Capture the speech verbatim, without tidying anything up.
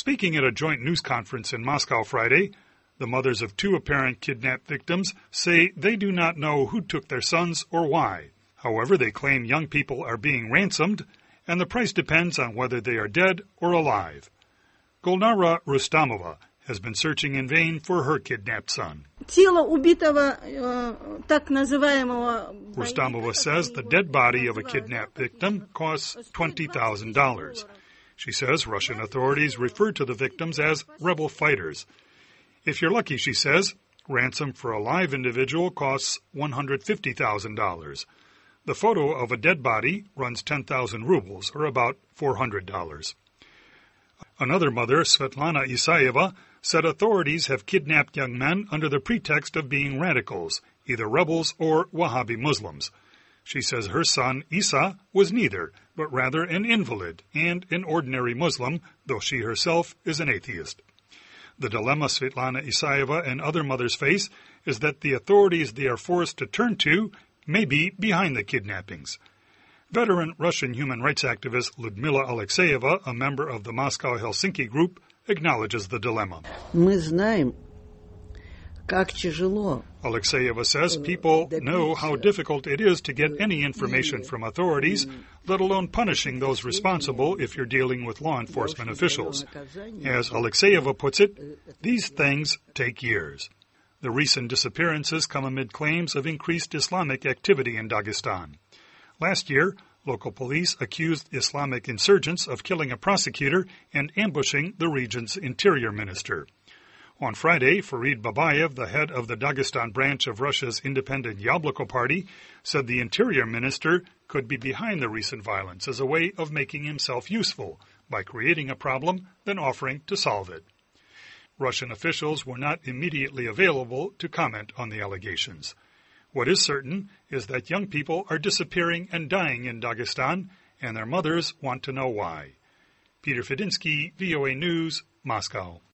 Speaking at a joint news conference in Moscow Friday, the mothers of two apparent kidnap victims say they do not know who took their sons or why. However, they claim young people are being ransomed, and the price depends on whether they are dead or alive. Golnara Rustamova has been searching in vain for her kidnapped son. Rustamova says the dead body of a kidnapped victim costs twenty thousand dollars. She says Russian authorities refer to the victims as rebel fighters. If you're lucky, she says, ransom for a live individual costs one hundred fifty thousand dollars. The photo of a dead body runs ten thousand rubles, or about four hundred dollars. Another mother, Svetlana Isayeva, said authorities have kidnapped young men under the pretext of being radicals, either rebels or Wahhabi Muslims. She says her son, Isa, was neither, but rather an invalid and an ordinary Muslim, though she herself is an atheist. The dilemma Svetlana Isayeva and other mothers face is that the authorities they are forced to turn to may be behind the kidnappings. Veteran Russian human rights activist Ludmila Alexeyeva, a member of the Moscow-Helsinki group, acknowledges the dilemma. Alexeyeva says people know how difficult it is to get any information from authorities, let alone punishing those responsible if you're dealing with law enforcement officials. As Alexeyeva puts it, these things take years. The recent disappearances come amid claims of increased Islamic activity in Dagestan. Last year, local police accused Islamic insurgents of killing a prosecutor and ambushing the region's interior minister. On Friday, Farid Babayev, the head of the Dagestan branch of Russia's independent Yabloko party, said the interior minister could be behind the recent violence as a way of making himself useful by creating a problem, then offering to solve it. Russian officials were not immediately available to comment on the allegations. What is certain is that young people are disappearing and dying in Dagestan, and their mothers want to know why. Peter Fedinsky, V O A News, Moscow.